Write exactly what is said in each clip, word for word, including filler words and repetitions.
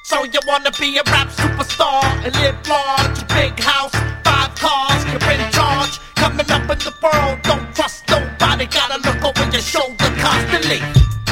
So you wanna be a rap superstar and live large, a big house, five cars, you're in charge. Coming up in the world, don't trust nobody, gotta look over your shoulder constantly.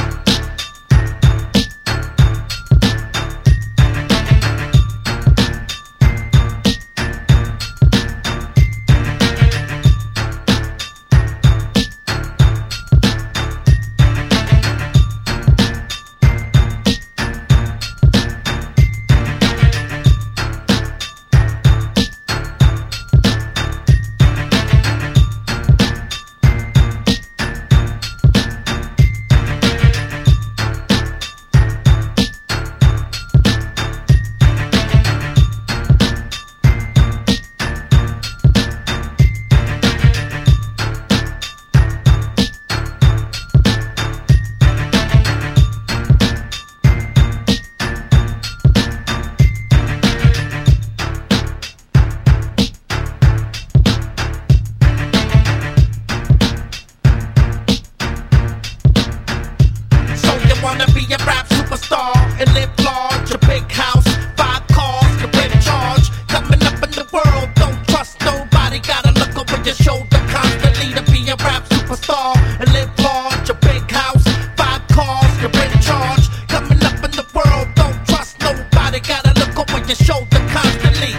Wanna be a rap superstar and live large, a big house, five cars, you're in charge. Coming up in the world, don't trust nobody, gotta look over your shoulder constantly. To be a rap superstar and live large, a big house, five cars, you're in charge. Coming up in the world, don't trust nobody, gotta look over your shoulder constantly.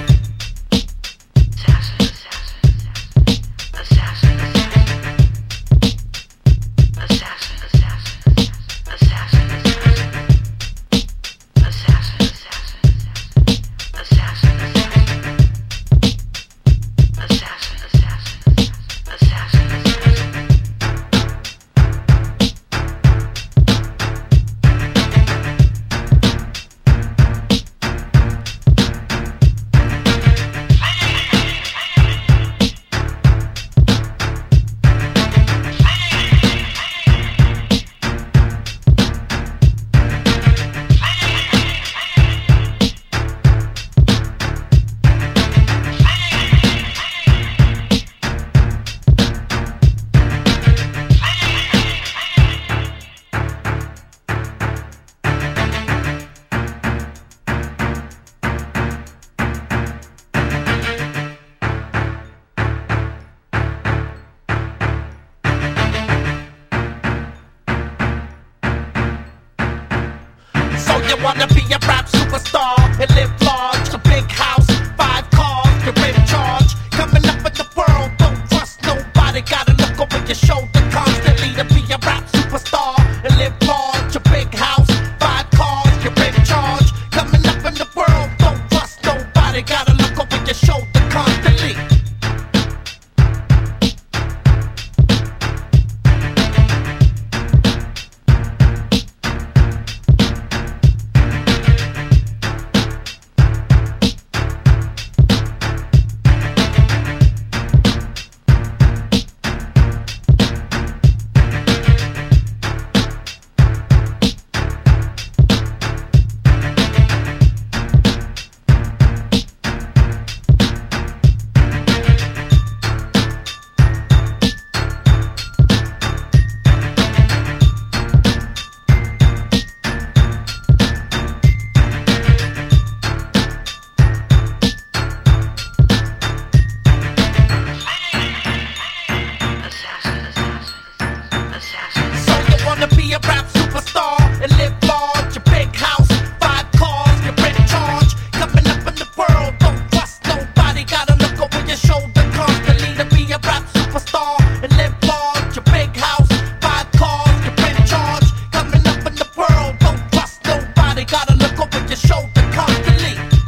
You wanna be a rap superstar and live large, a big house, five cars, you're in charge. Coming up in the world, don't trust nobody, gotta look over your shoulder constantly. To be a rap superstar and live large, a big house, five cars, you're in charge. Coming up in the world, don't trust nobody, gotta look over your shoulder constantly. Wanna be a rap superstar and live large, a big house, five cars, you're in charge. Coming up in the world, don't trust nobody, gotta look over your shoulder constantly. To be a rap superstar and live large, a big house, five cars, you're in charge. Coming up in the world, don't trust nobody, gotta look over your shoulder constantly.